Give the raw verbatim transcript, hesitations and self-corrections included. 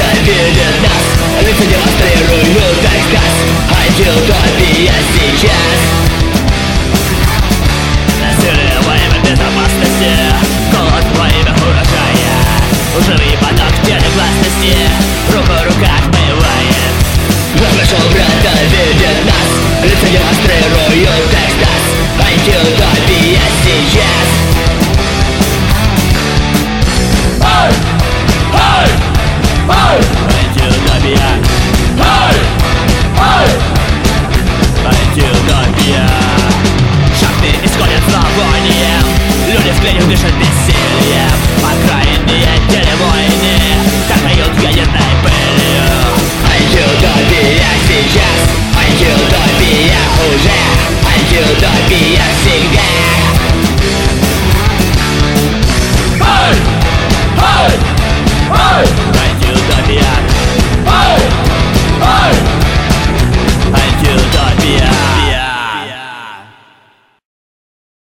ненавидит нас. Лица демонстрируют экстаз, антиутопия сейчас. Насилие во имя безопасности, голод во имя урожая, лживый поток безгласности.